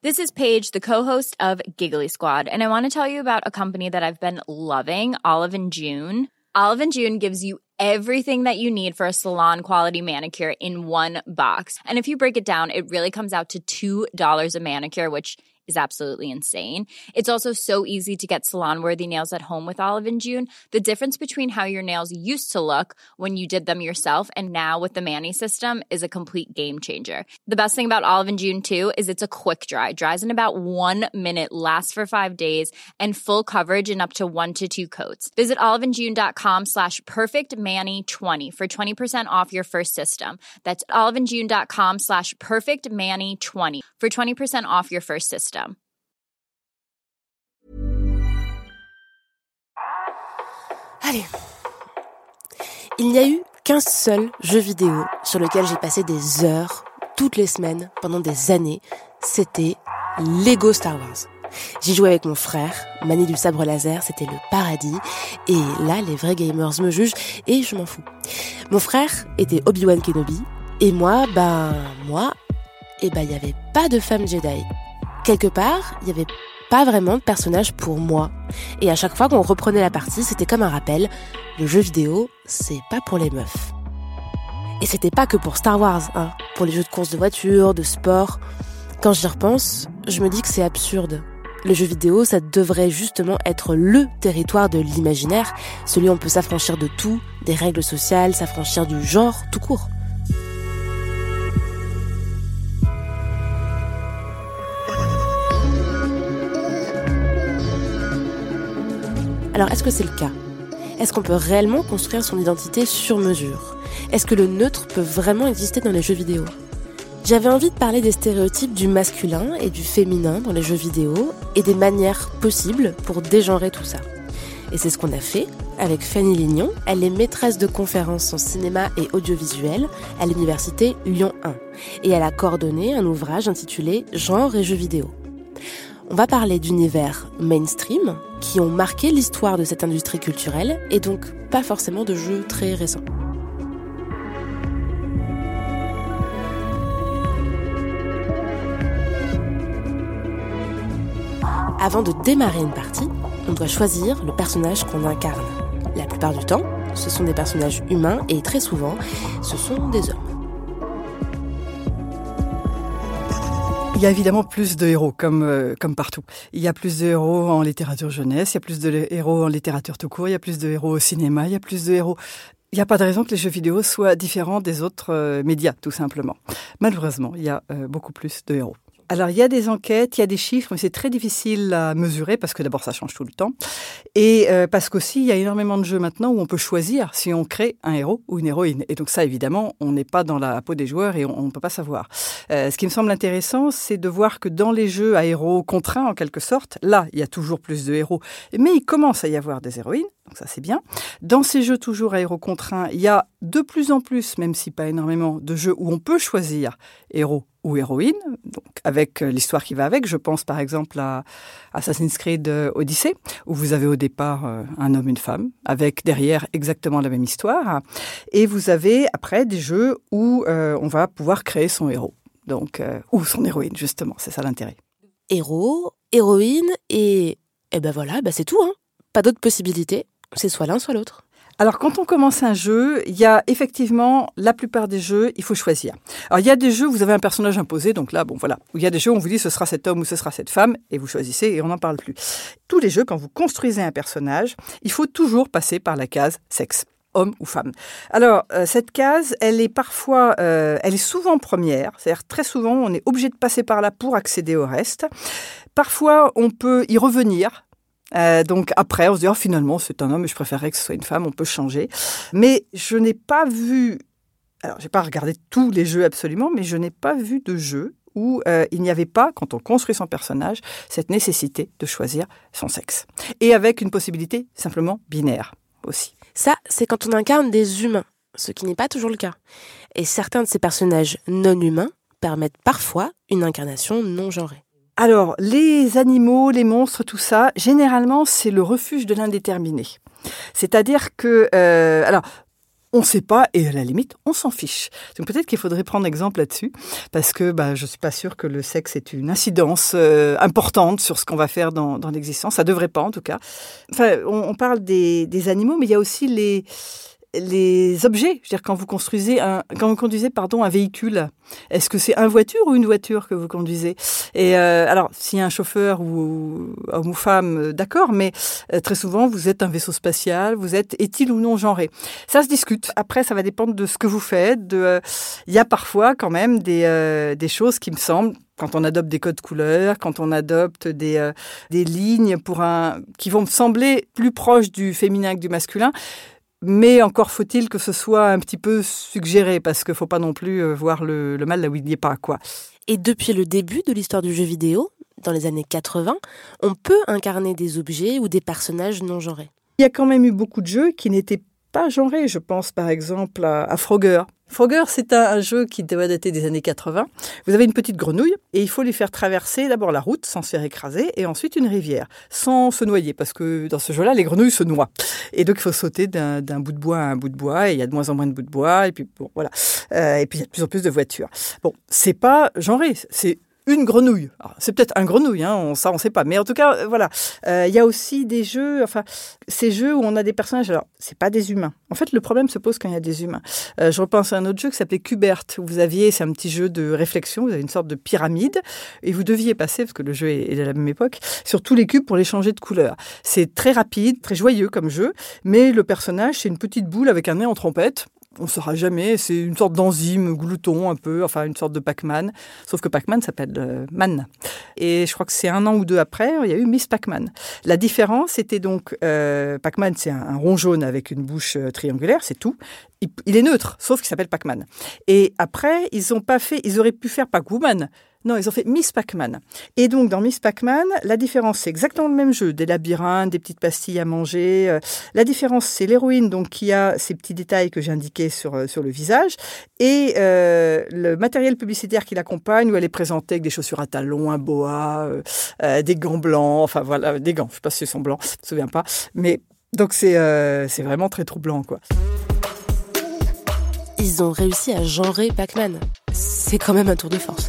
This is Paige, the co-host of Giggly Squad, and I want to tell you about a company that I've been loving, Olive & June. Olive & June gives you everything that you need for a salon-quality manicure in one box. And if you break it down, it really comes out to $2 a manicure, which is absolutely insane. It's also so easy to get salon-worthy nails at home with Olive & June. The difference between how your nails used to look when you did them yourself and now with the Mani system is a complete game changer. The best thing about Olive & June, too, is it's a quick dry. Dries in about 1 minute, lasts for 5 days, and full coverage in up to 1 to 2 coats. Visit oliveandjune.com/perfectmani20 for 20% off your first system. That's oliveandjune.com/perfectmani20 for 20% off your first system. Allez. Il n'y a eu qu'un seul jeu vidéo sur lequel j'ai passé des heures, toutes les semaines, pendant des années. C'était Lego Star Wars. J'y jouais avec mon frère, manie du sabre laser, c'était le paradis. Et là, les vrais gamers me jugent et je m'en fous. Mon frère était Obi-Wan Kenobi et moi, il n'y avait pas de femme Jedi. Quelque part, il n'y avait pas vraiment de personnage pour moi. Et à chaque fois qu'on reprenait la partie, c'était comme un rappel. Le jeu vidéo, c'est pas pour les meufs. Et c'était pas que pour Star Wars, hein. Pour les jeux de course de voiture, de sport. Quand j'y repense, je me dis que c'est absurde. Le jeu vidéo, ça devrait justement être le territoire de l'imaginaire, celui où on peut s'affranchir de tout, des règles sociales, s'affranchir du genre, tout court. Alors, est-ce que c'est le cas ? Est-ce qu'on peut réellement construire son identité sur mesure ? Est-ce que le neutre peut vraiment exister dans les jeux vidéo ? J'avais envie de parler des stéréotypes du masculin et du féminin dans les jeux vidéo et des manières possibles pour dégenrer tout ça. Et c'est ce qu'on a fait avec Fanny Lignon. Elle est maîtresse de conférences en cinéma et audiovisuel à l'université Lyon 1. Et elle a coordonné un ouvrage intitulé « Genre et jeux vidéo ». On va parler d'univers mainstream qui ont marqué l'histoire de cette industrie culturelle et donc pas forcément de jeux très récents. Avant de démarrer une partie, on doit choisir le personnage qu'on incarne. La plupart du temps, ce sont des personnages humains et très souvent, ce sont des hommes. Il y a évidemment plus de héros, comme partout. Il y a plus de héros en littérature jeunesse, il y a plus de héros en littérature tout court, il y a plus de héros au cinéma, il y a plus de héros... Il n'y a pas de raison que les jeux vidéo soient différents des autres médias, tout simplement. Malheureusement, il y a beaucoup plus de héros. Alors, il y a des enquêtes, il y a des chiffres, mais c'est très difficile à mesurer parce que d'abord, ça change tout le temps. Et parce qu'aussi, il y a énormément de jeux maintenant où on peut choisir si on crée un héros ou une héroïne. Et donc ça, évidemment, on n'est pas dans la peau des joueurs et on ne peut pas savoir. Ce qui me semble intéressant, c'est de voir que dans les jeux à héros contraints, en quelque sorte, là, il y a toujours plus de héros. Mais il commence à y avoir des héroïnes. Donc ça, c'est bien. Dans ces jeux toujours à héros contraints, il y a de plus en plus, même si pas énormément, de jeux où on peut choisir héros ou héroïne, donc avec l'histoire qui va avec. Je pense par exemple à Assassin's Creed Odyssey, où vous avez au départ un homme, une femme, avec derrière exactement la même histoire. Et vous avez après des jeux où on va pouvoir créer son héros, donc ou son héroïne, justement. C'est ça l'intérêt. Héros, héroïne et ben voilà, c'est tout, hein. Pas d'autres possibilités. C'est soit l'un, soit l'autre. Alors, quand on commence un jeu, il y a effectivement, la plupart des jeux, il faut choisir. Alors, il y a des jeux où vous avez un personnage imposé, donc là, bon, voilà. Où il y a des jeux où on vous dit ce sera cet homme ou ce sera cette femme, et vous choisissez et on n'en parle plus. Tous les jeux, quand vous construisez un personnage, il faut toujours passer par la case sexe. Homme ou femme. Alors, cette case, elle est souvent première. C'est-à-dire, très souvent, on est obligé de passer par là pour accéder au reste. Parfois, on peut y revenir. Donc après, on se dit finalement c'est un homme, mais je préférerais que ce soit une femme, on peut changer. Mais je n'ai pas vu, alors j'ai pas regardé tous les jeux absolument, mais je n'ai pas vu de jeu où il n'y avait pas, quand on construit son personnage, cette nécessité de choisir son sexe. Et avec une possibilité simplement binaire aussi. Ça, c'est quand on incarne des humains, ce qui n'est pas toujours le cas. Et certains de ces personnages non humains permettent parfois une incarnation non genrée. Alors, les animaux, les monstres, tout ça, généralement, c'est le refuge de l'indéterminé. C'est-à-dire que... on ne sait pas et à la limite, on s'en fiche. Donc peut-être qu'il faudrait prendre exemple là-dessus parce que je ne suis pas sûre que le sexe ait une incidence importante sur ce qu'on va faire dans l'existence. Ça ne devrait pas en tout cas. Enfin, on parle des animaux, mais il y a aussi les objets. Je veux dire, quand vous conduisez un véhicule, est-ce que c'est une voiture ou une voiture que vous conduisez? Et alors, s'il y a un chauffeur ou homme ou femme, d'accord, mais très souvent, vous êtes un vaisseau spatial, est-il ou non genré? Ça se discute. Après, ça va dépendre de ce que vous faites. Il y a parfois quand même des choses qui me semblent, quand on adopte des codes couleurs, quand on adopte des lignes qui vont me sembler plus proches du féminin que du masculin. Mais encore faut-il que ce soit un petit peu suggéré, parce qu'il ne faut pas non plus voir le mal là où il n'y est pas, quoi. Et depuis le début de l'histoire du jeu vidéo, dans les années 80, on peut incarner des objets ou des personnages non genrés. Il y a quand même eu beaucoup de jeux qui n'étaient pas genrés. Je pense par exemple à Frogger. Frogger, c'est un jeu qui doit dater des années 80. Vous avez une petite grenouille et il faut lui faire traverser d'abord la route sans se faire écraser et ensuite une rivière sans se noyer parce que dans ce jeu-là, les grenouilles se noient. Et donc, il faut sauter d'un bout de bois à un bout de bois et il y a de moins en moins de bouts de bois et puis bon, voilà. Et puis, il y a de plus en plus de voitures. Bon, c'est pas genré, c'est une grenouille. Alors, c'est peut-être un grenouille, on sait pas. Mais en tout cas, voilà. Il y a aussi des jeux, ces jeux où on a des personnages. Alors, c'est pas des humains. En fait, le problème se pose quand il y a des humains. Je repense à un autre jeu qui s'appelait Kubert, où c'est un petit jeu de réflexion. Vous avez une sorte de pyramide et vous deviez passer, parce que le jeu est de la même époque, sur tous les cubes pour les changer de couleur. C'est très rapide, très joyeux comme jeu, mais le personnage, c'est une petite boule avec un nez en trompette. On ne saura jamais, c'est une sorte d'enzyme glouton un peu, une sorte de Pac-Man, sauf que Pac-Man s'appelle Man. Et je crois que c'est 1 an ou 2 après, il y a eu Miss Pac-Man. La différence était donc, Pac-Man c'est un rond jaune avec une bouche triangulaire, c'est tout. Il est neutre, sauf qu'il s'appelle Pac-Man. Et après, ils auraient pu faire Pac-Woman. Non, ils ont fait Miss Pac-Man. Et donc, dans Miss Pac-Man, la différence, c'est exactement le même jeu. Des labyrinthes, des petites pastilles à manger. La différence, c'est l'héroïne donc qui a ces petits détails que j'ai indiqués sur le visage. Et le matériel publicitaire qui l'accompagne, où elle est présentée avec des chaussures à talons, un boa, des gants blancs. Enfin, voilà, des gants. Je ne sais pas si ils sont blancs, je ne me souviens pas. Mais donc, c'est vraiment très troublant, quoi. Ils ont réussi à genrer Pac-Man. C'est quand même un tour de force.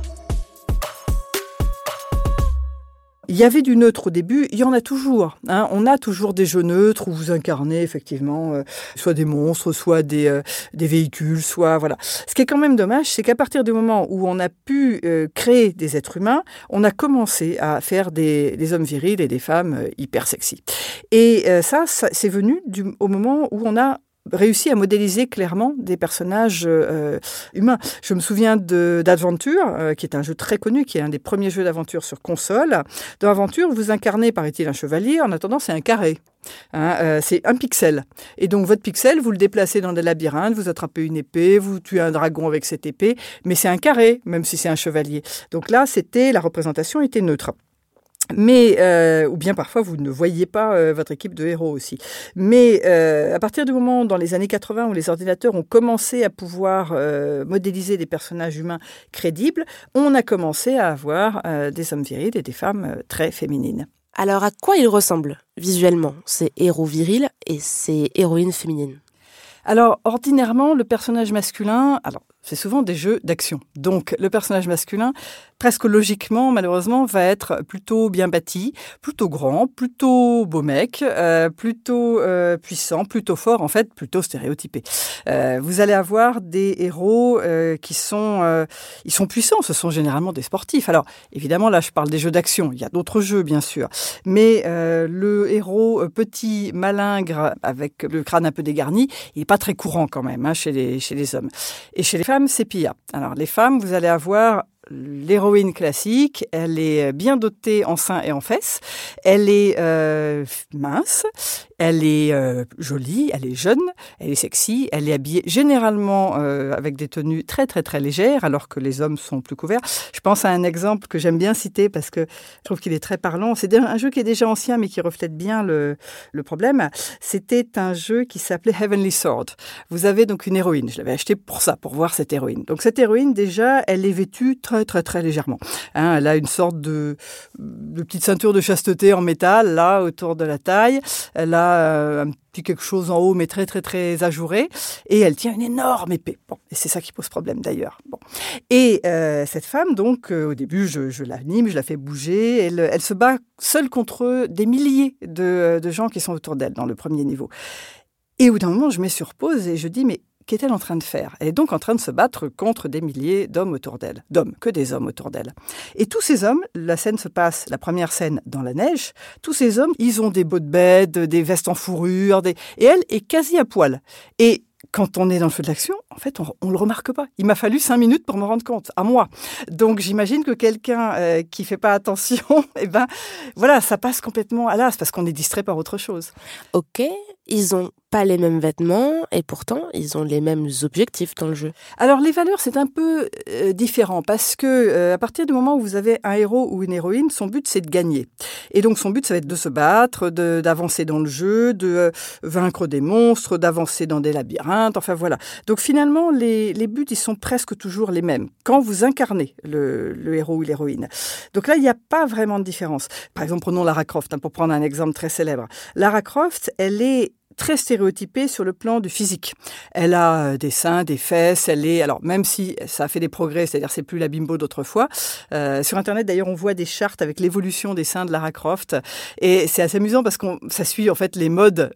Il y avait du neutre au début, il y en a toujours. On a toujours des jeux neutres où vous incarnez effectivement soit des monstres, soit des véhicules, soit voilà. Ce qui est quand même dommage, c'est qu'à partir du moment où on a pu créer des êtres humains, on a commencé à faire des hommes virils et des femmes hyper sexy. Et ça c'est venu au moment où on a réussi à modéliser clairement des personnages humains. Je me souviens d'Adventure, qui est un jeu très connu, qui est un des premiers jeux d'aventure sur console. Dans Adventure, vous incarnez, paraît-il, un chevalier. En attendant, c'est un carré. C'est un pixel. Et donc, votre pixel, vous le déplacez dans des labyrinthes, vous attrapez une épée, vous tuez un dragon avec cette épée, mais c'est un carré, même si c'est un chevalier. Donc là, la représentation était neutre. Mais ou bien parfois vous ne voyez pas votre équipe de héros aussi. Mais à partir du moment dans les années 80 où les ordinateurs ont commencé à pouvoir modéliser des personnages humains crédibles, on a commencé à avoir des hommes virils et des femmes très féminines. Alors à quoi ils ressemblent visuellement, ces héros virils et ces héroïnes féminines? Alors ordinairement le personnage masculin, c'est souvent des jeux d'action. Donc, le personnage masculin, presque logiquement, malheureusement, va être plutôt bien bâti, plutôt grand, plutôt beau mec, plutôt puissant, plutôt fort, en fait, plutôt stéréotypé. Vous allez avoir des héros ils sont puissants, ce sont généralement des sportifs. Alors, évidemment, là, je parle des jeux d'action. Il y a d'autres jeux, bien sûr. Mais le héros petit, malingre, avec le crâne un peu dégarni, il n'est pas très courant quand même chez les hommes. Et chez les femmes, c'est pire. Alors, les femmes, vous allez avoir l'héroïne classique, elle est bien dotée en seins et en fesses, elle est mince, elle est jolie, elle est jeune, elle est sexy, elle est habillée généralement avec des tenues très très très légères alors que les hommes sont plus couverts. Je pense à un exemple que j'aime bien citer parce que je trouve qu'il est très parlant. C'est un jeu qui est déjà ancien mais qui reflète bien le problème. C'était un jeu qui s'appelait Heavenly Sword. Vous avez donc une héroïne, je l'avais acheté pour ça, pour voir cette héroïne. Donc cette héroïne déjà, elle est vêtue très très très très légèrement. Elle a une sorte de petite ceinture de chasteté en métal là autour de la taille. Elle a un petit quelque chose en haut mais très très très ajouré et elle tient une énorme épée. Bon, et c'est ça qui pose problème d'ailleurs. Bon. Et cette femme donc au début je l'anime, je la fais bouger, elle se bat seule contre des milliers de gens qui sont autour d'elle dans le premier niveau. Et au bout d'un moment, je me surpose et je dis mais qu'est-elle en train de faire ? Elle est donc en train de se battre contre des milliers d'hommes autour d'elle. Que des hommes autour d'elle. Et tous ces hommes, la scène se passe, la première scène, dans la neige. Tous ces hommes, ils ont des beaux de bed, des vestes en fourrure, et elle est quasi à poil. Et quand on est dans le feu de l'action, en fait, on le remarque pas. Il m'a fallu 5 minutes pour me rendre compte, à moi. Donc, j'imagine que quelqu'un qui fait pas attention, voilà, ça passe complètement à l'as parce qu'on est distrait par autre chose. Ok, ils ont pas les mêmes vêtements et pourtant, ils ont les mêmes objectifs dans le jeu. Alors, les valeurs, c'est un peu différent parce que à partir du moment où vous avez un héros ou une héroïne, son but, c'est de gagner. Et donc, son but, ça va être de se battre, d'avancer dans le jeu, de vaincre des monstres, d'avancer dans des labyrinthes, enfin voilà. Donc, finalement, les buts, ils sont presque toujours les mêmes quand vous incarnez le héros ou l'héroïne. Donc là, il n'y a pas vraiment de différence. Par exemple, prenons Lara Croft, pour prendre un exemple très célèbre. Lara Croft, elle est très stéréotypée sur le plan du physique. Elle a des seins, des fesses, alors même si ça a fait des progrès, c'est-à-dire c'est plus la bimbo d'autrefois. Sur Internet, d'ailleurs, on voit des charts avec l'évolution des seins de Lara Croft. Et c'est assez amusant parce que ça suit en fait les modes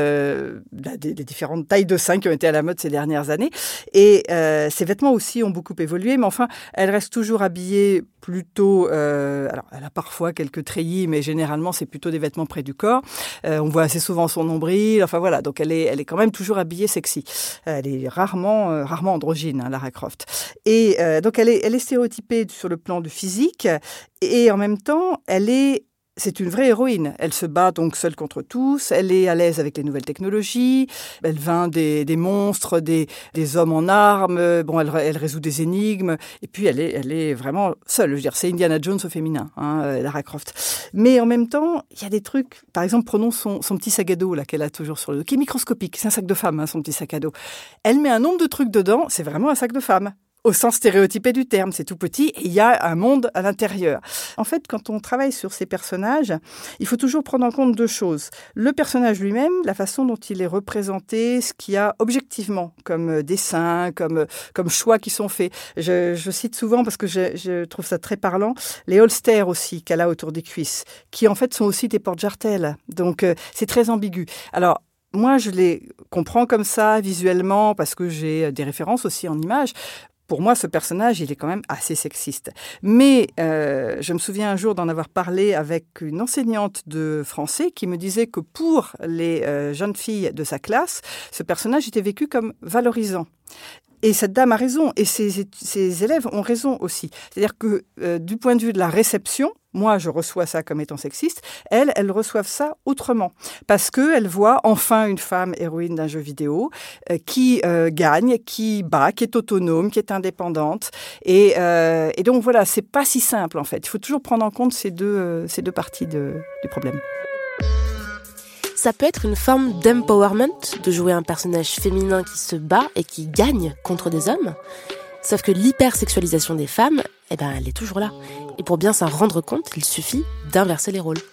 des différentes tailles de seins qui ont été à la mode ces dernières années. Et ses vêtements aussi ont beaucoup évolué, mais enfin, elle reste toujours habillée plutôt... alors, elle a parfois quelques treillis, mais généralement, c'est plutôt des vêtements près du corps. On voit assez souvent son nombril. Enfin voilà, donc elle est quand même toujours habillée sexy. Elle est rarement androgyne, Lara Croft. Et donc elle est stéréotypée sur le plan du physique et en même temps, c'est une vraie héroïne. Elle se bat donc seule contre tous. Elle est à l'aise avec les nouvelles technologies. Elle vainc des monstres, des hommes en armes. Bon, elle résout des énigmes. Et puis, elle est vraiment seule. Je veux dire, c'est Indiana Jones au féminin, Lara Croft. Mais en même temps, il y a des trucs. Par exemple, prenons son petit sac à dos là qu'elle a toujours sur le dos, qui est microscopique. C'est un sac de femme, son petit sac à dos. Elle met un nombre de trucs dedans. C'est vraiment un sac de femme. Au sens stéréotypé du terme, c'est tout petit et il y a un monde à l'intérieur. En fait, quand on travaille sur ces personnages, il faut toujours prendre en compte 2 choses. Le personnage lui-même, la façon dont il est représenté, ce qu'il y a objectivement comme dessin, comme choix qui sont faits. Je cite souvent, parce que je trouve ça très parlant, les holsters aussi qu'elle a autour des cuisses, qui en fait sont aussi des porte-jartelles. Donc c'est très ambigu. Alors, moi, je les comprends comme ça, visuellement, parce que j'ai des références aussi en images. Pour moi, ce personnage, il est quand même assez sexiste. Mais je me souviens un jour d'en avoir parlé avec une enseignante de français qui me disait que pour les jeunes filles de sa classe, ce personnage était vécu comme valorisant. Et cette dame a raison, et ses élèves ont raison aussi. C'est-à-dire que du point de vue de la réception, moi, je reçois ça comme étant sexiste. Elles reçoivent ça autrement. Parce qu'elles voient enfin une femme héroïne d'un jeu vidéo qui gagne, qui bat, qui est autonome, qui est indépendante. Et donc, voilà, c'est pas si simple, en fait. Il faut toujours prendre en compte ces deux parties du problème. Ça peut être une forme d'empowerment, de jouer un personnage féminin qui se bat et qui gagne contre des hommes. Sauf que l'hypersexualisation des femmes, elle est toujours là. Et pour bien s'en rendre compte, il suffit d'inverser les rôles.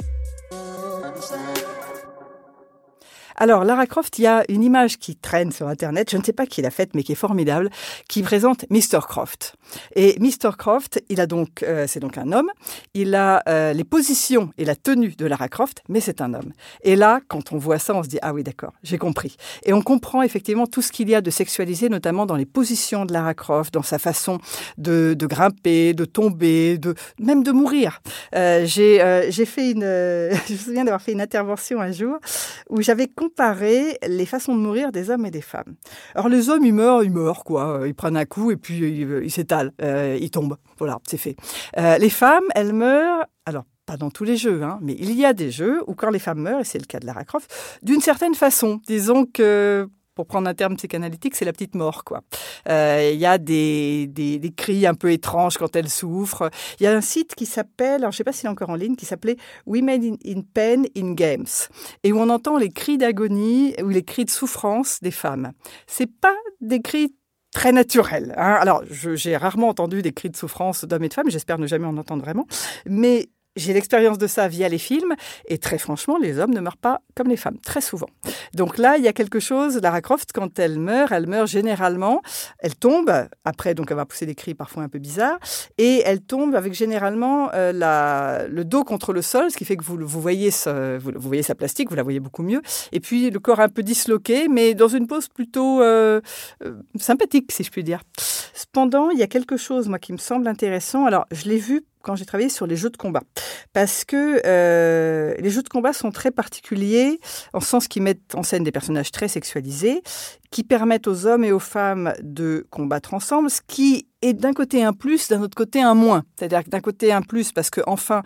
Alors, Lara Croft, il y a une image qui traîne sur Internet, je ne sais pas qui l'a faite, mais qui est formidable, qui présente Mr. Croft. Et Mr. Croft, c'est donc un homme, il a les positions et la tenue de Lara Croft, mais c'est un homme. Et là, quand on voit ça, on se dit « Ah oui, d'accord, j'ai compris ». Et on comprend effectivement tout ce qu'il y a de sexualisé, notamment dans les positions de Lara Croft, dans sa façon de grimper, de tomber, même de mourir. Je me souviens d'avoir fait une intervention un jour où j'avais comparer les façons de mourir des hommes et des femmes. Alors les hommes, ils meurent quoi. Ils prennent un coup et puis ils s'étalent, ils tombent. Voilà, c'est fait. Les femmes, elles meurent, alors pas dans tous les jeux, mais il y a des jeux où quand les femmes meurent, et c'est le cas de Lara Croft, d'une certaine façon, disons que... Pour prendre un terme psychanalytique, c'est la petite mort, quoi. Il y a des cris un peu étranges quand elle souffre. Il y a un site qui s'appelle, alors je sais pas s'il est encore en ligne, qui s'appelait Women in Pain in Games, et où on entend les cris d'agonie ou les cris de souffrance des femmes. C'est pas des cris très naturel. Hein. Alors, j'ai rarement entendu des cris de souffrance d'hommes et de femmes, j'espère ne jamais en entendre vraiment, mais j'ai l'expérience de ça via les films, et très franchement, les hommes ne meurent pas comme les femmes, très souvent. Donc là, il y a quelque chose, Lara Croft, quand elle meurt généralement, elle tombe, après donc elle va pousser des cris parfois un peu bizarres, et elle tombe avec généralement le dos contre le sol, ce qui fait que vous voyez vous voyez sa plastique, vous la voyez beaucoup mieux, et puis le corps un peu disloqué, mais dans une pose plutôt sympathique, si je puis dire. Cependant, il y a quelque chose, moi, qui me semble intéressant. Alors, je l'ai vu quand j'ai travaillé sur les jeux de combat. Parce que les jeux de combat sont très particuliers, en ce sens qu'ils mettent en scène des personnages très sexualisés, qui permettent aux hommes et aux femmes de combattre ensemble, ce qui est d'un côté un plus, d'un autre côté un moins. C'est-à-dire que d'un côté un plus, parce qu'enfin,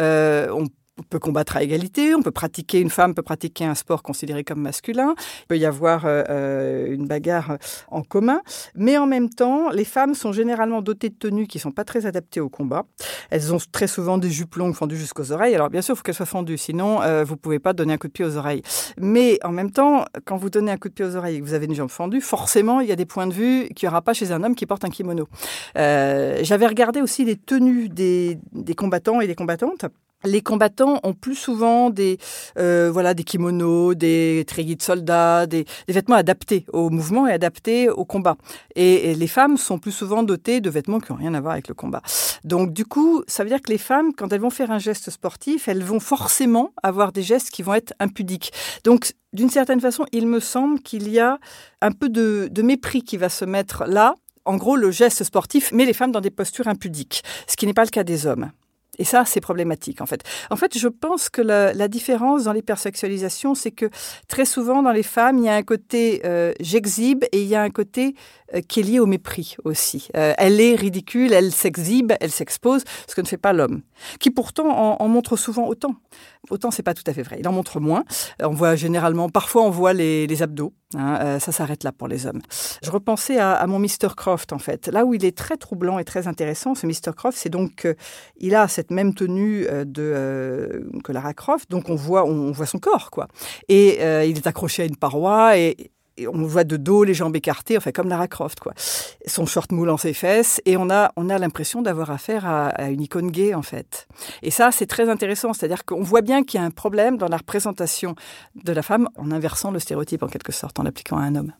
on peut combattre à égalité, une femme peut pratiquer un sport considéré comme masculin, il peut y avoir une bagarre en commun, mais en même temps, les femmes sont généralement dotées de tenues qui ne sont pas très adaptées au combat. Elles ont très souvent des jupes longues fendues jusqu'aux oreilles. Alors bien sûr, il faut qu'elles soient fendues, sinon vous ne pouvez pas donner un coup de pied aux oreilles. Mais en même temps, quand vous donnez un coup de pied aux oreilles et que vous avez une jambe fendue, forcément, il y a des points de vue qu'il n'y aura pas chez un homme qui porte un kimono. J'avais regardé aussi les tenues des combattants et des combattantes. Les combattants ont plus souvent des kimonos, des treillis de soldats, des vêtements adaptés au mouvement et adaptés au combat. Et les femmes sont plus souvent dotées de vêtements qui n'ont rien à voir avec le combat. Donc du coup, ça veut dire que les femmes, quand elles vont faire un geste sportif, elles vont forcément avoir des gestes qui vont être impudiques. Donc d'une certaine façon, il me semble qu'il y a un peu de mépris qui va se mettre là. En gros, le geste sportif met les femmes dans des postures impudiques, ce qui n'est pas le cas des hommes. Et ça, c'est problématique, en fait. En fait, je pense que la différence dans l'hypersexualisation, c'est que très souvent, dans les femmes, il y a un côté j'exhibe et il y a un côté qui est lié au mépris aussi. Elle est ridicule, elle s'exhibe, elle s'expose, ce que ne fait pas l'homme, qui pourtant en montre souvent autant. Autant, c'est pas tout à fait vrai. Il en montre moins. Parfois, on voit les abdos. Hein, ça s'arrête là pour les hommes. Je repensais à mon Mr. Croft, en fait. Là où il est très troublant et très intéressant, ce Mr. Croft, c'est donc il a cette même tenue que Lara Croft, donc on voit son corps, quoi. Et il est accroché à une paroi et on voit de dos, les jambes écartées, enfin comme Lara Croft, quoi. Son short moulant ses fesses, et on a l'impression d'avoir affaire à une icône gay, en fait. Et ça, c'est très intéressant, c'est-à-dire qu'on voit bien qu'il y a un problème dans la représentation de la femme en inversant le stéréotype, en quelque sorte, en l'appliquant à un homme.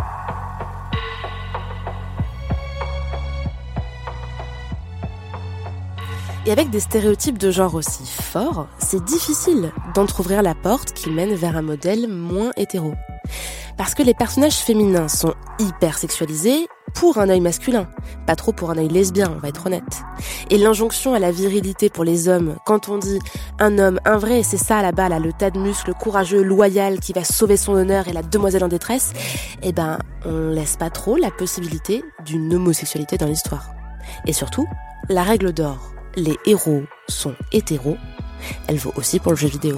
Et avec des stéréotypes de genre aussi forts, c'est difficile d'entrouvrir la porte qui mène vers un modèle moins hétéro. Parce que les personnages féminins sont hyper sexualisés pour un œil masculin, pas trop pour un œil lesbien, on va être honnête. Et l'injonction à la virilité pour les hommes, quand on dit un homme, un vrai, c'est ça là-bas, là, le tas de muscles courageux, loyal, qui va sauver son honneur et la demoiselle en détresse, on laisse pas trop la possibilité d'une homosexualité dans l'histoire. Et surtout, la règle d'or, les héros sont hétéros, elle vaut aussi pour le jeu vidéo.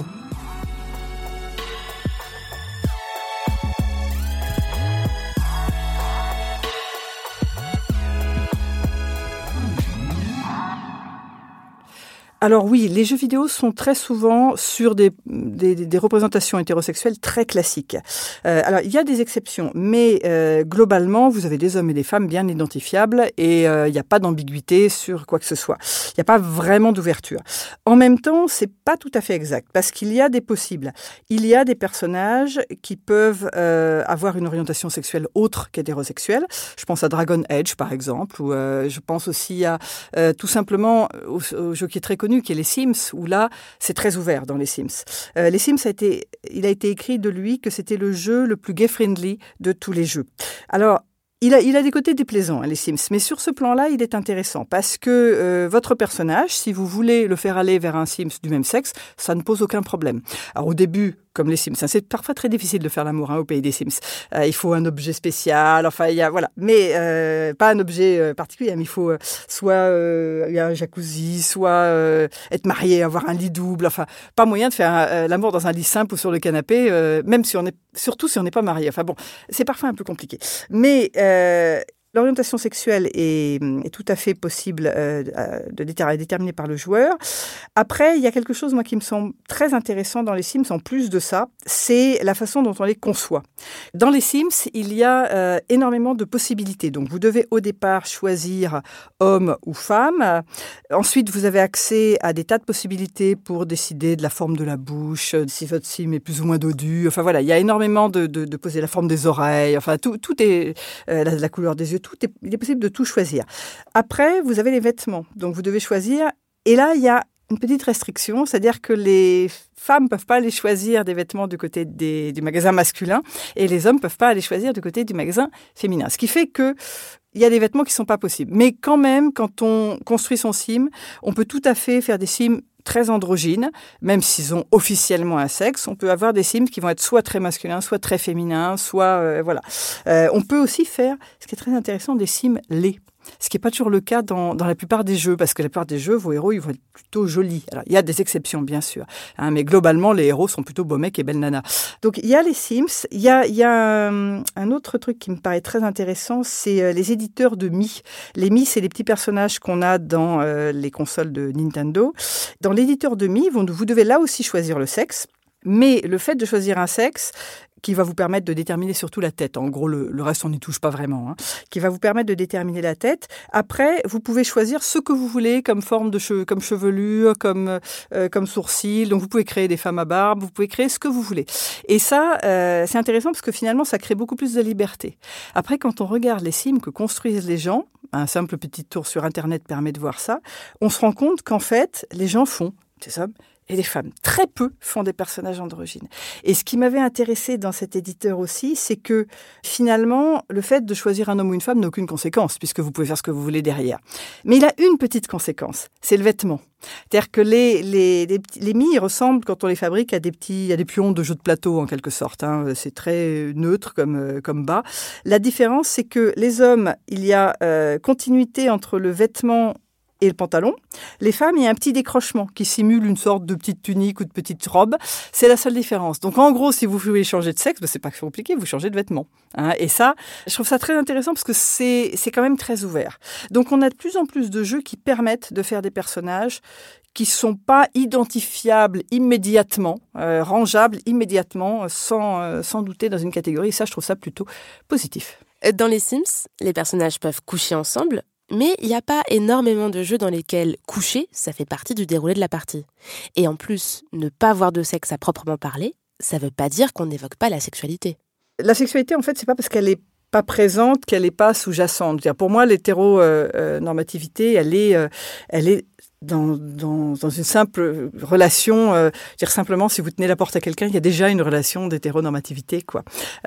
Alors oui, les jeux vidéo sont très souvent sur des représentations hétérosexuelles très classiques. Alors il y a des exceptions, mais globalement, vous avez des hommes et des femmes bien identifiables et il n'y a pas d'ambiguïté sur quoi que ce soit. Il n'y a pas vraiment d'ouverture. En même temps, c'est pas tout à fait exact parce qu'il y a des possibles. Il y a des personnages qui peuvent avoir une orientation sexuelle autre qu'hétérosexuelle. Je pense à Dragon Age par exemple, ou je pense aussi à tout simplement au jeu qui est très connu, qui est les Sims, où là, c'est très ouvert dans les Sims. Les Sims, il a été écrit de lui que c'était le jeu le plus gay-friendly de tous les jeux. Alors, il a des côtés déplaisants, les Sims, mais sur ce plan-là, il est intéressant parce que votre personnage, si vous voulez le faire aller vers un Sims du même sexe, ça ne pose aucun problème. Alors au début, comme les Sims, c'est parfois très difficile de faire l'amour au pays des Sims. Il faut un objet spécial, mais pas un objet particulier, mais il faut soit il y a un jacuzzi, soit être marié, avoir un lit double, enfin pas moyen de faire l'amour dans un lit simple ou sur le canapé, même surtout si on n'est pas marié. Enfin bon, c'est parfois un peu compliqué. Mais L'orientation sexuelle est tout à fait possible à déterminer par le joueur. Après, il y a quelque chose, moi, qui me semble très intéressant dans les Sims, en plus de ça, c'est la façon dont on les conçoit. Dans les Sims, il y a énormément de possibilités. Donc, vous devez au départ choisir homme ou femme. Ensuite, vous avez accès à des tas de possibilités pour décider de la forme de la bouche, si votre Sim est plus ou moins dodu. Enfin, voilà, il y a énormément de poser la forme des oreilles. Enfin, tout est la couleur des yeux. Il est possible de tout choisir. Après, vous avez les vêtements. Donc, vous devez choisir. Et là, il y a une petite restriction, c'est-à-dire que les femmes ne peuvent pas aller choisir des vêtements du côté du magasin masculin et les hommes ne peuvent pas aller choisir du côté du magasin féminin. Ce qui fait que il y a des vêtements qui ne sont pas possibles. Mais quand même, quand on construit son sim, on peut tout à fait faire des sims très androgynes, même s'ils ont officiellement un sexe. On peut avoir des sims qui vont être soit très masculins, soit très féminins, soit voilà. On peut aussi faire, ce qui est très intéressant, des sims laids. Ce qui n'est pas toujours le cas dans la plupart des jeux, parce que la plupart des jeux, vos héros, ils vont être plutôt jolis. Alors, il y a des exceptions, bien sûr, mais globalement, les héros sont plutôt beaux mecs et belles nanas. Donc, il y a les Sims. Il y a un autre truc qui me paraît très intéressant, c'est les éditeurs de Mii. Les Mii, c'est les petits personnages qu'on a dans les consoles de Nintendo. Dans l'éditeur de Mii, vous devez là aussi choisir le sexe. Mais le fait de choisir un sexe qui va vous permettre de déterminer surtout la tête. En gros, le reste, on n'y touche pas vraiment. Qui va vous permettre de déterminer la tête. Après, vous pouvez choisir ce que vous voulez comme forme de cheveux, comme chevelure, comme sourcils. Donc, vous pouvez créer des femmes à barbe, vous pouvez créer ce que vous voulez. Et ça, c'est intéressant parce que finalement, ça crée beaucoup plus de liberté. Après, quand on regarde les sims que construisent les gens, un simple petit tour sur Internet permet de voir ça, on se rend compte qu'en fait, les gens font des hommes et des femmes. Très peu font des personnages androgynes. Et ce qui m'avait intéressé dans cet éditeur aussi, c'est que finalement, le fait de choisir un homme ou une femme n'a aucune conséquence, puisque vous pouvez faire ce que vous voulez derrière. Mais il a une petite conséquence, c'est le vêtement. C'est-à-dire que les Mii ressemblent, quand on les fabrique, à des pions de jeux de plateau, en quelque sorte. C'est très neutre comme bas. La différence, c'est que les hommes, il y a continuité entre le vêtement et le pantalon. Les femmes, il y a un petit décrochement qui simule une sorte de petite tunique ou de petite robe. C'est la seule différence. Donc, en gros, si vous voulez changer de sexe, c'est pas compliqué, vous changez de vêtements. Et ça, je trouve ça très intéressant parce que c'est quand même très ouvert. Donc, on a de plus en plus de jeux qui permettent de faire des personnages qui sont pas identifiables immédiatement, rangeables immédiatement, sans douter dans une catégorie. Et ça, je trouve ça plutôt positif. Dans les Sims, les personnages peuvent coucher ensemble, mais il n'y a pas énormément de jeux dans lesquels coucher, ça fait partie du déroulé de la partie. Et en plus, ne pas avoir de sexe à proprement parler, ça ne veut pas dire qu'on n'évoque pas la sexualité. La sexualité, en fait, c'est pas parce qu'elle est pas présente qu'elle n'est pas sous-jacente. Pour moi, l'hétéronormativité, elle est dans une simple relation. Dire simplement, si vous tenez la porte à quelqu'un, il y a déjà une relation d'hétéronormativité, quoi.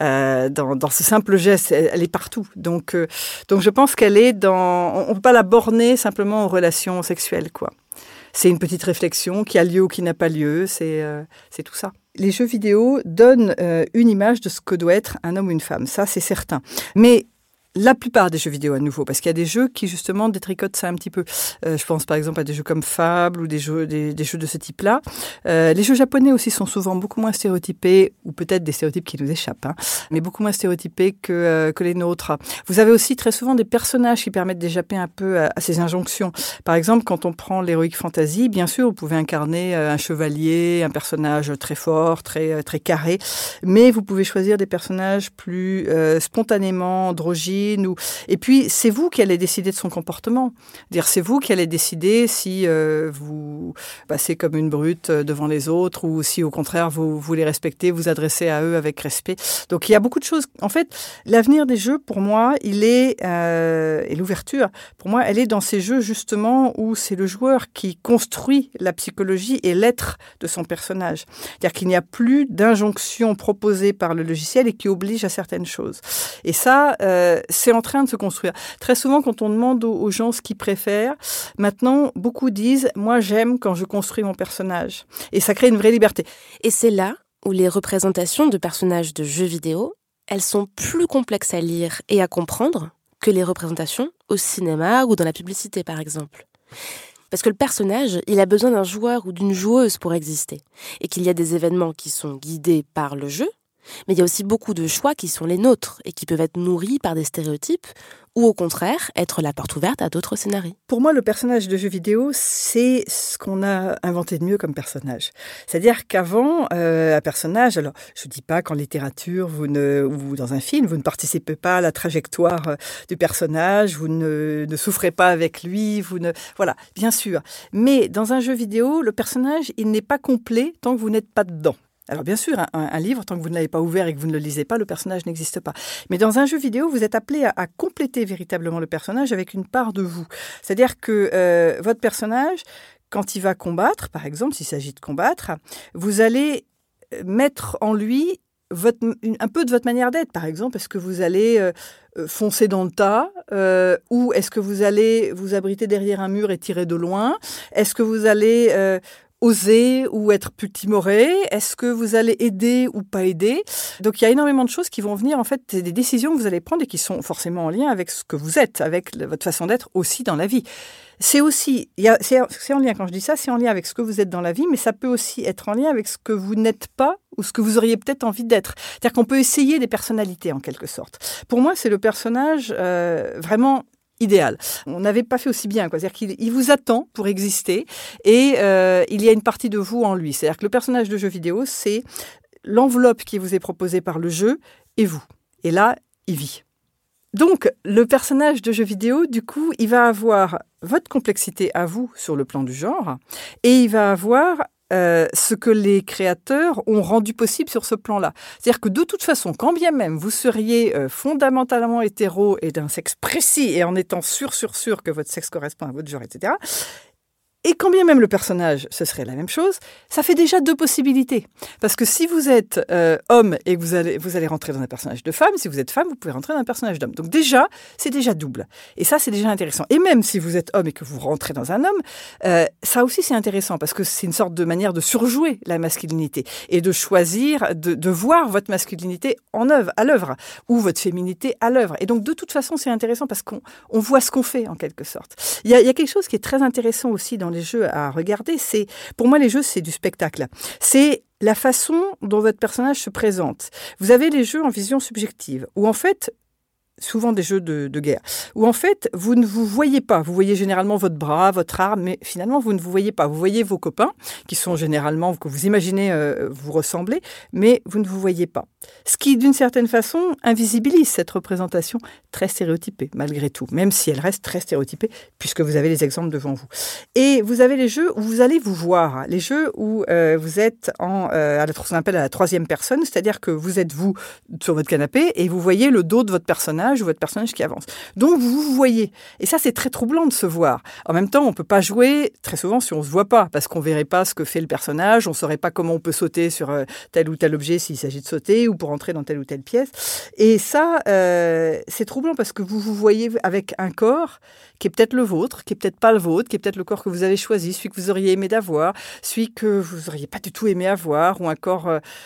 Dans ce simple geste, elle est partout. Donc je pense qu'elle est on peut pas la borner simplement aux relations sexuelles, quoi. C'est une petite réflexion qui a lieu ou qui n'a pas lieu. C'est tout ça. Les jeux vidéo donnent une image de ce que doit être un homme ou une femme. Ça, c'est certain. Mais la plupart des jeux vidéo à nouveau, parce qu'il y a des jeux qui justement détricotent ça un petit peu. Je pense par exemple à des jeux comme Fable ou des jeux de ce type-là. Les jeux japonais aussi sont souvent beaucoup moins stéréotypés, ou peut-être des stéréotypes qui nous échappent, mais beaucoup moins stéréotypés que les nôtres. Vous avez aussi très souvent des personnages qui permettent d'échapper un peu à ces injonctions. Par exemple, quand on prend l'heroic fantasy, bien sûr, vous pouvez incarner un chevalier, un personnage très fort, très très carré, mais vous pouvez choisir des personnages plus spontanément androgynes. Et puis, c'est vous qui allez décider de son comportement. C'est vous qui allez décider si vous passez comme une brute devant les autres ou si, au contraire, vous les respectez, vous adressez à eux avec respect. Donc, il y a beaucoup de choses. En fait, l'avenir des jeux, pour moi, et l'ouverture, pour moi, elle est dans ces jeux, justement, où c'est le joueur qui construit la psychologie et l'être de son personnage. C'est-à-dire qu'il n'y a plus d'injonction proposée par le logiciel et qui oblige à certaines choses. Et ça, c'est en train de se construire. Très souvent, quand on demande aux gens ce qu'ils préfèrent, maintenant, beaucoup disent « moi, j'aime quand je construis mon personnage ». Et ça crée une vraie liberté. Et c'est là où les représentations de personnages de jeux vidéo, elles sont plus complexes à lire et à comprendre que les représentations au cinéma ou dans la publicité, par exemple. Parce que le personnage, il a besoin d'un joueur ou d'une joueuse pour exister. Et qu'il y a des événements qui sont guidés par le jeu, Mais il y a aussi beaucoup de choix qui sont les nôtres et qui peuvent être nourris par des stéréotypes ou au contraire être la porte ouverte à d'autres scénarios. Pour moi, le personnage de jeu vidéo, c'est ce qu'on a inventé de mieux comme personnage. C'est-à-dire qu'avant, un personnage, alors je ne dis pas qu'en littérature ou dans un film, vous ne participez pas à la trajectoire du personnage, vous ne souffrez pas avec lui, voilà, bien sûr. Mais dans un jeu vidéo, le personnage, il n'est pas complet tant que vous n'êtes pas dedans. Alors bien sûr, un livre, tant que vous ne l'avez pas ouvert et que vous ne le lisez pas, le personnage n'existe pas. Mais dans un jeu vidéo, vous êtes appelé à compléter véritablement le personnage avec une part de vous. C'est-à-dire que votre personnage, quand il va combattre, par exemple, s'il s'agit de combattre, vous allez mettre en lui un peu de votre manière d'être. Par exemple, est-ce que vous allez foncer dans le tas ou est-ce que vous allez vous abriter derrière un mur et tirer de loin? Est-ce que vous allez oser ou être plus timoré? Est-ce que vous allez aider ou pas aider? Donc il y a énormément de choses qui vont venir, en fait, des décisions que vous allez prendre et qui sont forcément en lien avec ce que vous êtes, avec votre façon d'être aussi dans la vie. C'est aussi, c'est en lien, quand je dis ça, c'est en lien avec ce que vous êtes dans la vie, mais ça peut aussi être en lien avec ce que vous n'êtes pas ou ce que vous auriez peut-être envie d'être. C'est-à-dire qu'on peut essayer des personnalités en quelque sorte. Pour moi, c'est le personnage vraiment idéal. On n'avait pas fait aussi bien, quoi. C'est-à-dire qu'il vous attend pour exister et il y a une partie de vous en lui. C'est-à-dire que le personnage de jeu vidéo, c'est l'enveloppe qui vous est proposée par le jeu et vous. Et là, il vit. Donc, le personnage de jeu vidéo, du coup, il va avoir votre complexité à vous sur le plan du genre et il va avoir ce que les créateurs ont rendu possible sur ce plan-là. C'est-à-dire que de toute façon, quand bien même vous seriez fondamentalement hétéro et d'un sexe précis et en étant sûr que votre sexe correspond à votre genre, etc., et quand bien même le personnage, ce serait la même chose, ça fait déjà deux possibilités. Parce que si vous êtes homme et que vous allez rentrer dans un personnage de femme, si vous êtes femme, vous pouvez rentrer dans un personnage d'homme. Donc déjà, c'est déjà double. Et ça, c'est déjà intéressant. Et même si vous êtes homme et que vous rentrez dans un homme, ça aussi, c'est intéressant parce que c'est une sorte de manière de surjouer la masculinité et de choisir, de voir votre masculinité à l'œuvre ou votre féminité à l'œuvre. Et donc, de toute façon, c'est intéressant parce qu'on voit ce qu'on fait, en quelque sorte. Il y a quelque chose qui est très intéressant aussi dans les jeux à regarder, pour moi les jeux c'est du spectacle. C'est la façon dont votre personnage se présente. Vous avez les jeux en vision subjective, où en fait, souvent des jeux de guerre, où en fait, vous ne vous voyez pas. Vous voyez généralement votre bras, votre arme, mais finalement, vous ne vous voyez pas. Vous voyez vos copains, qui sont généralement, que vous imaginez vous ressembler, mais vous ne vous voyez pas. Ce qui, d'une certaine façon, invisibilise cette représentation très stéréotypée, malgré tout, même si elle reste très stéréotypée, puisque vous avez les exemples devant vous. Et vous avez les jeux où vous allez vous voir, les jeux où vous êtes à ce qu'on appelle à la troisième personne, c'est-à-dire que vous êtes vous sur votre canapé et vous voyez le dos de votre personnage ou votre personnage qui avance. Donc, vous vous voyez. Et ça, c'est très troublant de se voir. En même temps, on ne peut pas jouer très souvent si on ne se voit pas, parce qu'on ne verrait pas ce que fait le personnage, on ne saurait pas comment on peut sauter sur tel ou tel objet s'il s'agit de sauter, ou pour entrer dans telle ou telle pièce. Et ça, c'est troublant parce que vous vous voyez avec un corps qui est peut-être le vôtre, qui est peut-être pas le vôtre, qui est peut-être le corps que vous avez choisi, celui que vous auriez aimé d'avoir, celui que vous n'auriez pas du tout aimé avoir, ou un corps...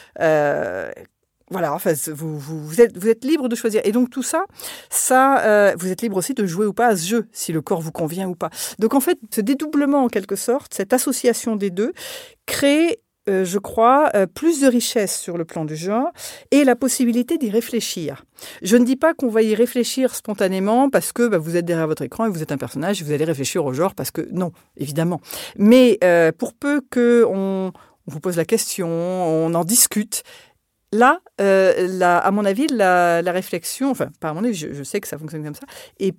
Voilà, enfin, vous êtes libre de choisir. Et donc tout ça, vous êtes libre aussi de jouer ou pas à ce jeu, si le corps vous convient ou pas. Donc en fait, ce dédoublement en quelque sorte, cette association des deux, crée, je crois, plus de richesse sur le plan du genre et la possibilité d'y réfléchir. Je ne dis pas qu'on va y réfléchir spontanément parce que vous êtes derrière votre écran et vous êtes un personnage et vous allez réfléchir au genre parce que non, évidemment. Mais pour peu qu'on vous pose la question, on en discute. Là, à mon avis, la réflexion, enfin, pas à mon avis, je sais que ça fonctionne comme ça, est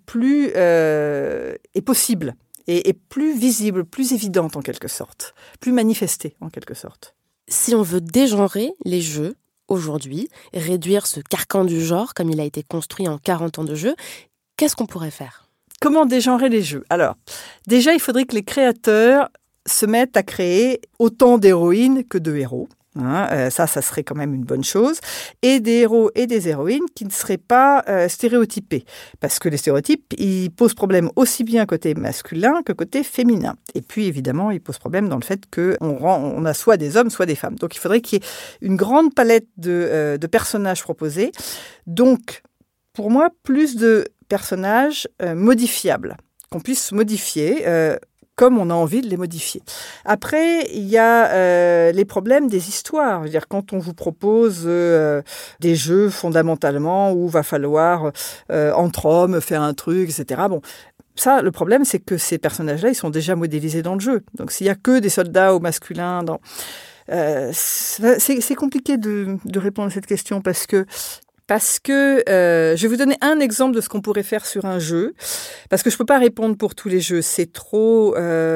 possible, et plus visible, plus évidente en quelque sorte, plus manifestée en quelque sorte. Si on veut dégenrer les jeux aujourd'hui, réduire ce carcan du genre comme il a été construit en 40 ans de jeu, qu'est-ce qu'on pourrait faire? Comment dégenrer les jeux? Alors, déjà, il faudrait que les créateurs se mettent à créer autant d'héroïnes que de héros. Ça serait quand même une bonne chose. Et des héros et des héroïnes qui ne seraient pas stéréotypés. Parce que les stéréotypes, ils posent problème aussi bien côté masculin que côté féminin. Et puis, évidemment, ils posent problème dans le fait qu'on a soit des hommes, soit des femmes. Donc, il faudrait qu'il y ait une grande palette de personnages proposés. Donc, pour moi, plus de personnages modifiables, qu'on puisse modifier comme on a envie de les modifier. Après, il y a les problèmes des histoires. Je veux dire, quand on vous propose des jeux fondamentalement où va falloir entre hommes faire un truc, etc. Bon, ça, le problème, c'est que ces personnages-là, ils sont déjà modélisés dans le jeu. Donc, s'il y a que des soldats au masculin, c'est compliqué de répondre à cette question parce que je vais vous donner un exemple de ce qu'on pourrait faire sur un jeu, parce que je peux pas répondre pour tous les jeux, c'est trop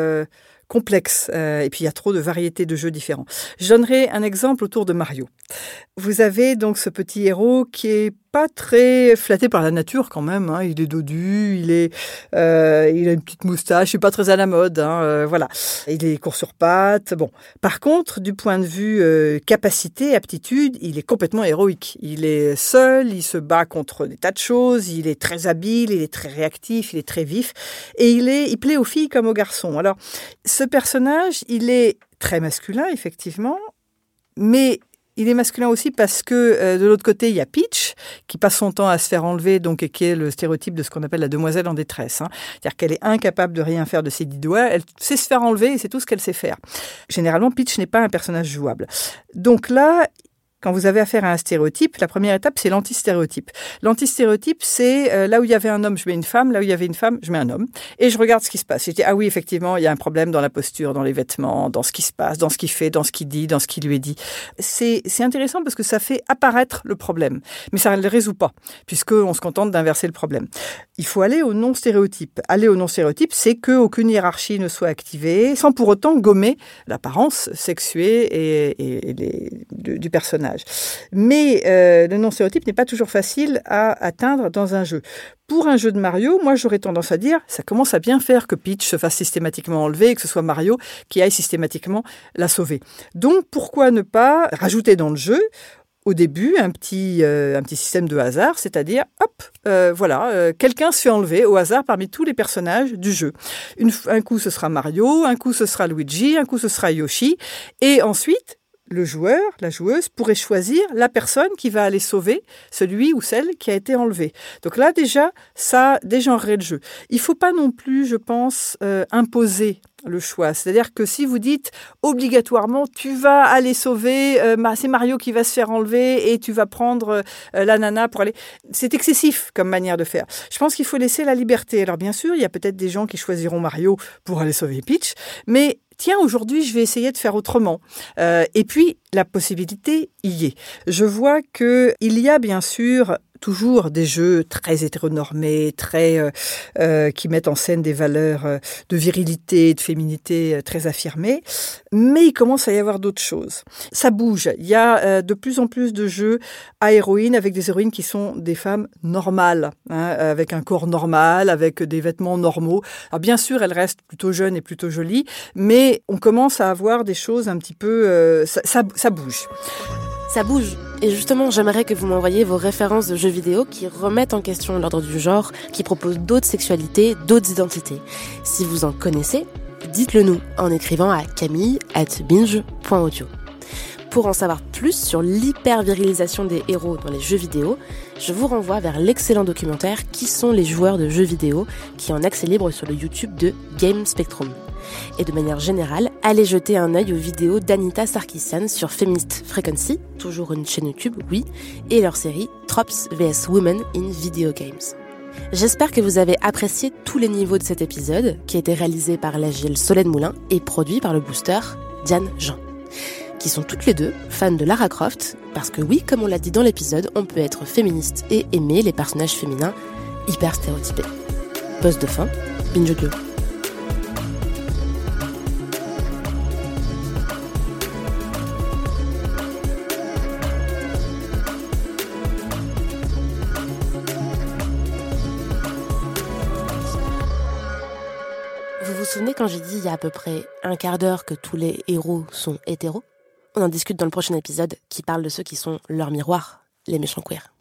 complexe, et puis il y a trop de variétés de jeux différents. Je donnerai un exemple autour de Mario. Vous avez donc ce petit héros qui est pas très flatté par la nature quand même, hein. Il est dodu, il a une petite moustache, il est pas très à la mode, hein, voilà. Il est court sur pattes. Bon, par contre, du point de vue capacité, aptitude, il est complètement héroïque. Il est seul, il se bat contre des tas de choses, il est très habile, il est très réactif, il est très vif, et il plaît aux filles comme aux garçons. Alors, ce personnage, il est très masculin effectivement, mais il est masculin aussi parce que de l'autre côté, il y a Peach qui passe son temps à se faire enlever, donc, et qui est le stéréotype de ce qu'on appelle la demoiselle en détresse. Hein. C'est-à-dire qu'elle est incapable de rien faire de ses 10 doigts, elle sait se faire enlever et c'est tout ce qu'elle sait faire. Généralement, Peach n'est pas un personnage jouable. Donc là, quand vous avez affaire à un stéréotype, la première étape, c'est l'antistéréotype. L'antistéréotype, c'est là où il y avait un homme, je mets une femme, là où il y avait une femme, je mets un homme. Et je regarde ce qui se passe. Je dis, ah oui, effectivement, il y a un problème dans la posture, dans les vêtements, dans ce qui se passe, dans ce qu'il fait, dans ce qu'il dit, dans ce qui lui est dit. C'est intéressant parce que ça fait apparaître le problème. Mais ça ne le résout pas, puisqu'on se contente d'inverser le problème. Il faut aller au non-stéréotype. Aller au non-stéréotype, c'est qu'aucune hiérarchie ne soit activée, sans pour autant gommer l'apparence sexuée du personnage. Mais le non-stéréotype n'est pas toujours facile à atteindre dans un jeu. Pour un jeu de Mario, moi j'aurais tendance à dire, ça commence à bien faire que Peach se fasse systématiquement enlever et que ce soit Mario qui aille systématiquement la sauver. Donc pourquoi ne pas rajouter dans le jeu au début un petit système de hasard, c'est-à-dire, quelqu'un se fait enlever au hasard parmi tous les personnages du jeu. Un coup ce sera Mario, un coup ce sera Luigi, un coup ce sera Yoshi, et ensuite le joueur, la joueuse, pourrait choisir la personne qui va aller sauver celui ou celle qui a été enlevé. Donc là, déjà, ça dégenrerait le jeu. Il ne faut pas non plus, je pense, imposer le choix. C'est-à-dire que si vous dites obligatoirement, tu vas aller sauver, c'est Mario qui va se faire enlever et tu vas prendre la nana pour aller... C'est excessif comme manière de faire. Je pense qu'il faut laisser la liberté. Alors bien sûr, il y a peut-être des gens qui choisiront Mario pour aller sauver Peach, mais tiens, aujourd'hui, je vais essayer de faire autrement. Et puis, la possibilité y est. Je vois qu'il y a bien sûr toujours des jeux très hétéronormés, qui mettent en scène des valeurs de virilité et de féminité très affirmées. Mais il commence à y avoir d'autres choses. Ça bouge. Il y a de plus en plus de jeux à héroïnes avec des héroïnes qui sont des femmes normales, hein, avec un corps normal, avec des vêtements normaux. Alors bien sûr, elles restent plutôt jeunes et plutôt jolies, mais on commence à avoir des choses un petit peu... ça bouge. Ça bouge. Et justement, j'aimerais que vous m'envoyiez vos références de jeux vidéo qui remettent en question l'ordre du genre, qui proposent d'autres sexualités, d'autres identités. Si vous en connaissez, dites-le nous en écrivant à camille@binge.audio. Pour en savoir plus sur l'hyper-virilisation des héros dans les jeux vidéo, je vous renvoie vers l'excellent documentaire « Qui sont les joueurs de jeux vidéo ?» qui est en accès libre sur le YouTube de Game Spectrum. Et de manière générale, allez jeter un œil aux vidéos d'Anita Sarkisian sur Feminist Frequency, toujours une chaîne YouTube, oui, et leur série Tropes vs Women in Video Games. J'espère que vous avez apprécié tous les niveaux de cet épisode, qui a été réalisé par l'agile Solène Moulin et produit par le booster Diane Jean, qui sont toutes les deux fans de Lara Croft, parce que oui, comme on l'a dit dans l'épisode, on peut être féministe et aimer les personnages féminins hyper stéréotypés. Buzz de fin, Binge Audio. Vous vous souvenez quand j'ai dit il y a à peu près un quart d'heure que tous les héros sont hétéros ? On en discute dans le prochain épisode qui parle de ceux qui sont leur miroir, les méchants queers.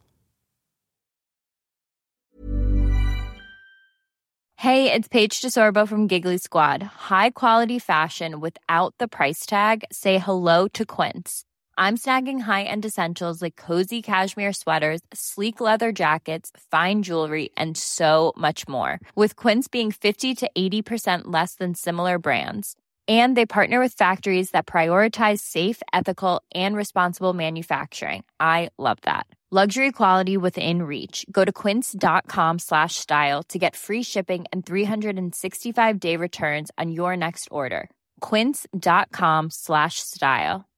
Hey, it's Paige DeSorbo from Giggly Squad. High quality fashion without the price tag. Say hello to Quince. I'm snagging high-end essentials like cozy cashmere sweaters, sleek leather jackets, fine jewelry, and so much more. With Quince being 50 to 80% less than similar brands. And they partner with factories that prioritize safe, ethical, and responsible manufacturing. I love that. Luxury quality within reach. Go to quince.com/style to get free shipping and 365-day returns on your next order. Quince.com/style.